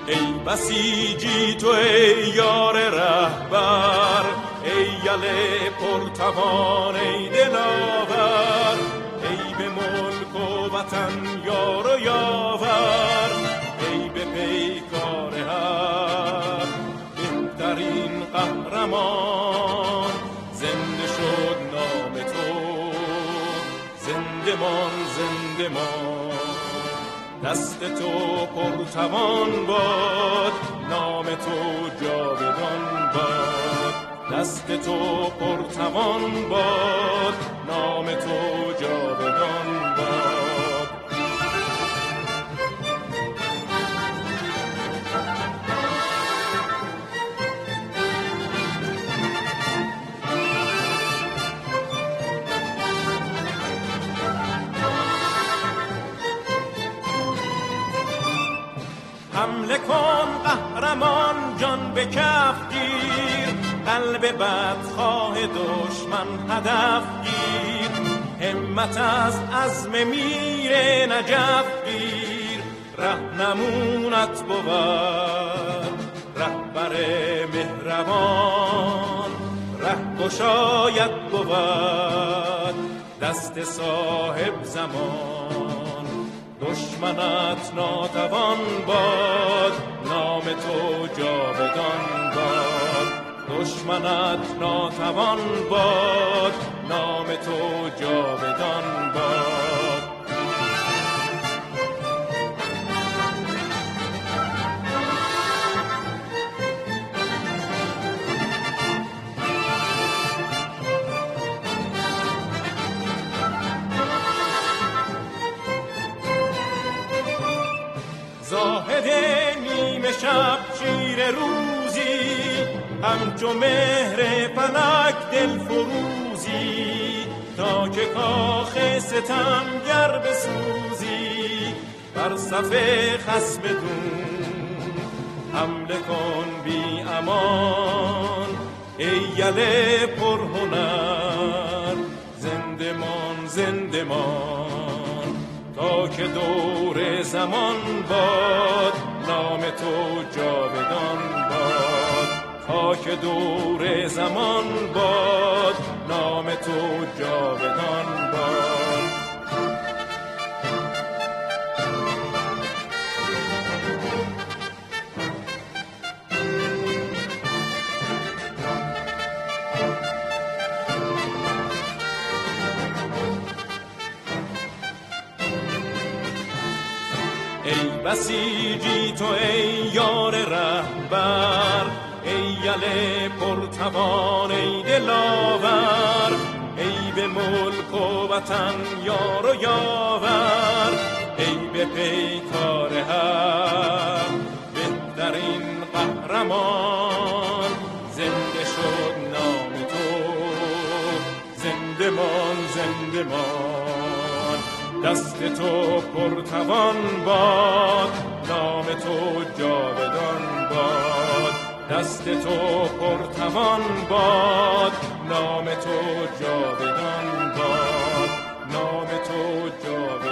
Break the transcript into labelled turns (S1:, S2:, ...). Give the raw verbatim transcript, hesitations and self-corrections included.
S1: ای بسیجی تو ای یار رهبر، ای یل پرتوان ای دلاور، ای به ملک و وطن یار و یاور، ای به پیکار حق بهترین قهرمان. زنده شد نام تو، زنده مان زنده مان. دست تو پرتوان باد، نام تو جاودان باد. دست تو پرتوان باد، نام تو جاودان باد. حمله کن قهرمان جان به کف گیر، قلب بدخواه دشمن هدف گیر. همت از عزم میر نجف گیر، رهنمونت بود رهبر مهربان. ره گشایت بود دست صاحب زمان. دشمنت ناتوان باد، نام تو جاودان باد. دشمنت ناتوان باد، نام تو جاودان باد. زاهد نیمه شب شیر روزی، همچو مهر فلک دل فروزی. تا که کاخ ستم گر بسوزی، بر صف خصم دون حمله کن بی امان. ای یل پرهنر زنده مان زنده مان. تا که دور زمان باد، نام تو جاودان باد. تا که دور زمان باد، نام تو جاودان باد. ای بسیجی تو ای یار رهبر، ای یل پرتوان ای دلاور، ای به ملک و وطن یار و یاور، ای به پیکار حق بهترین قهرمان. زنده شد نام تو، زنده مان زنده مان. دست تو پرتوان باد، نام تو جاودان باد. دست تو پرتوان باد، نام تو جاودان باد. نام تو جاودان